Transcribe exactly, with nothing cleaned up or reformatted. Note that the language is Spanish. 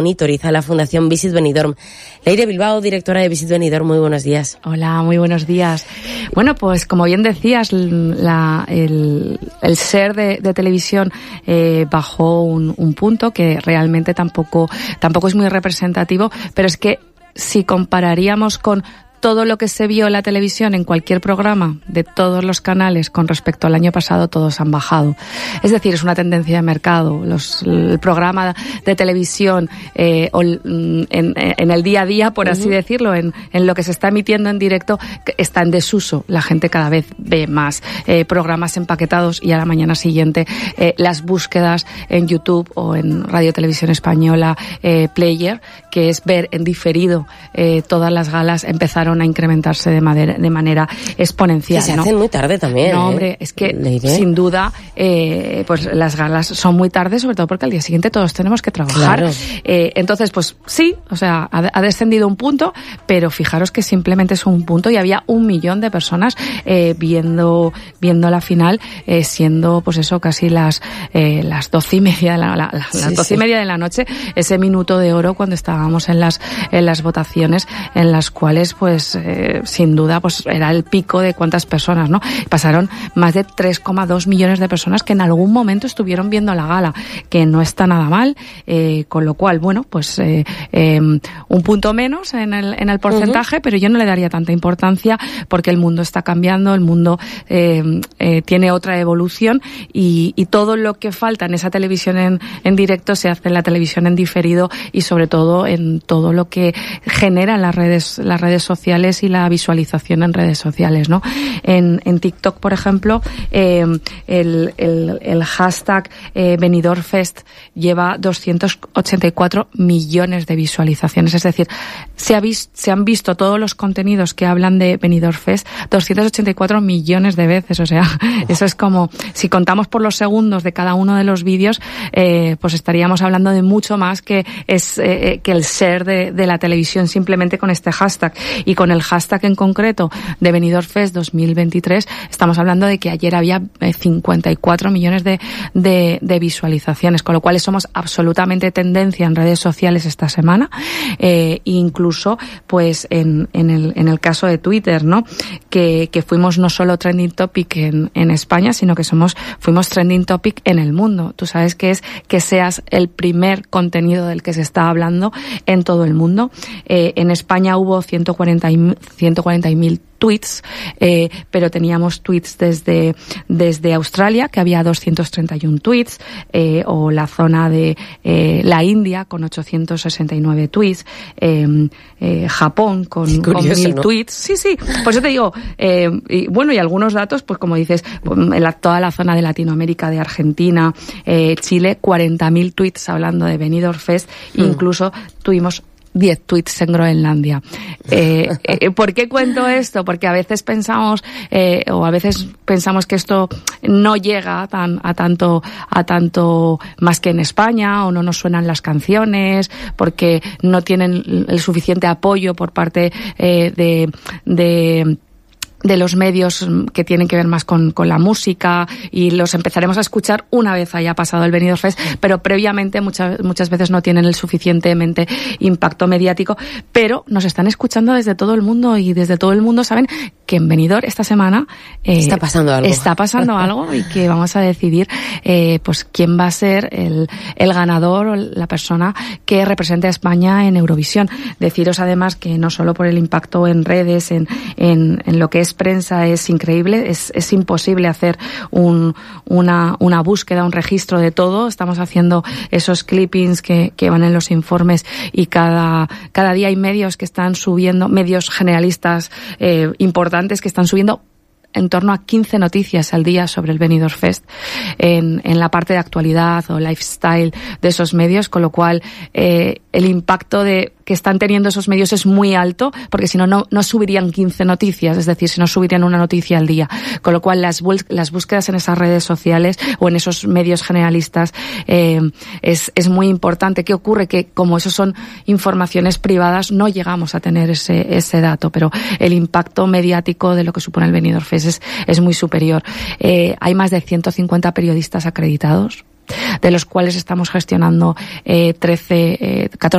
monitoriza la Fundación Visit Benidorm. Leire Bilbao, directora de Visit Benidorm, muy buenos días. Hola, muy buenos días. Bueno, pues como bien decías, la, el, el share de, de televisión eh, bajó un, un punto que realmente tampoco, tampoco es muy representativo, pero es que si compararíamos con todo lo que se vio en la televisión en cualquier programa de todos los canales con respecto al año pasado, todos han bajado. Es decir, es una tendencia de mercado. Los, el programa de televisión eh, en, en el día a día, por así uh-huh. decirlo, en, en lo que se está emitiendo en directo, está en desuso. La gente cada vez ve más eh, programas empaquetados y a la mañana siguiente eh, las búsquedas en YouTube o en Radio Televisión Española eh, Player, que es ver en diferido eh, todas las galas, empezaron a incrementarse de manera, de manera exponencial. Sí, se ¿no? hacen muy tarde también. No, ¿eh? hombre, es que sin duda, eh, pues las galas son muy tarde, sobre todo porque al día siguiente todos tenemos que trabajar. Claro. Eh, entonces, pues sí, o sea, ha, ha descendido un punto, pero fijaros que simplemente es un punto y había un millón de personas eh, viendo viendo la final, eh, siendo, pues eso, casi las eh, las doce y media de la, la, la, sí, las doce sí. y media de la noche, ese minuto de oro cuando estábamos en las en las votaciones, en las cuales, pues Eh, sin duda, pues era el pico de cuántas personas, ¿no? Pasaron más de tres coma dos millones de personas que en algún momento estuvieron viendo la gala, que no está nada mal, eh, con lo cual, bueno, pues eh, eh, un punto menos en el, en el porcentaje, uh-huh. pero yo no le daría tanta importancia porque el mundo está cambiando, el mundo eh, eh, tiene otra evolución y, y todo lo que falta en esa televisión en, en directo se hace en la televisión en diferido y sobre todo en todo lo que generan las redes, las redes sociales y la visualización en redes sociales, ¿no? En, en TikTok, por ejemplo, eh, el, el, el hashtag eh, Benidorm Fest lleva doscientos ochenta y cuatro millones de visualizaciones, es decir, se, ha vis, se han visto todos los contenidos que hablan de Benidorm Fest doscientos ochenta y cuatro millones de veces, o sea, oh. eso es como, si contamos por los segundos de cada uno de los vídeos, eh, pues estaríamos hablando de mucho más que es eh, que el share de, de la televisión simplemente con este hashtag. Y con el hashtag en concreto de Benidorm Fest dos mil veintitrés, estamos hablando de que ayer había cincuenta y cuatro millones de, de, de visualizaciones, con lo cual somos absolutamente tendencia en redes sociales esta semana, eh, incluso pues en, en, el, en el caso de Twitter, ¿no? Que, que fuimos no solo trending topic en, en España, sino que somos fuimos trending topic en el mundo. Tú sabes que es que seas el primer contenido del que se está hablando en todo el mundo. Eh, en España hubo ciento cuarenta mil tweets, eh, pero teníamos tweets desde desde Australia, que había doscientos treinta y uno tweets, eh, o la zona de eh, la India con ochocientos sesenta y nueve tweets, eh, eh, Japón con, curioso, con mil ¿no? tweets. Sí, sí, por eso te digo, eh, y, bueno, y algunos datos, pues como dices, en la, toda la zona de Latinoamérica, de Argentina, eh, Chile, cuarenta mil tweets hablando de Benidorm Fest, mm. incluso tuvimos diez tweets en Groenlandia. Eh, eh, ¿Por qué cuento esto? Porque a veces pensamos, eh, o a veces pensamos que esto no llega a, tan, a tanto, a tanto más que en España, o no nos suenan las canciones, porque no tienen el suficiente apoyo por parte eh, de, de de los medios que tienen que ver más con, con la música, y los empezaremos a escuchar una vez haya pasado el Benidorm Fest, pero previamente muchas muchas veces no tienen el suficientemente impacto mediático, pero nos están escuchando desde todo el mundo, y desde todo el mundo saben que en Benidorm esta semana eh, está pasando algo está pasando algo y que vamos a decidir eh, pues quién va a ser el, el ganador o la persona que represente a España en Eurovisión. Deciros además que no solo por el impacto en redes, en, en, en lo que es prensa, es increíble, es, es imposible hacer un, una, una búsqueda, un registro de todo. Estamos haciendo esos clippings que, que van en los informes, y cada, cada día hay medios que están subiendo, medios generalistas eh, importantes que están subiendo en torno a quince noticias al día sobre el Benidorm Fest en, en la parte de actualidad o lifestyle de esos medios, con lo cual eh, el impacto de que están teniendo esos medios es muy alto, porque si no, no, no subirían quince noticias, es decir, si no subirían una noticia al día. Con lo cual, las, las búsquedas en esas redes sociales o en esos medios generalistas eh, es, es muy importante. ¿Qué ocurre? Que como eso son informaciones privadas, no llegamos a tener ese, ese dato, pero el impacto mediático de lo que supone el Benidorm Fest es, es muy superior. Eh, hay más de ciento cincuenta periodistas acreditados, de los cuales estamos gestionando eh, trece, eh, catorce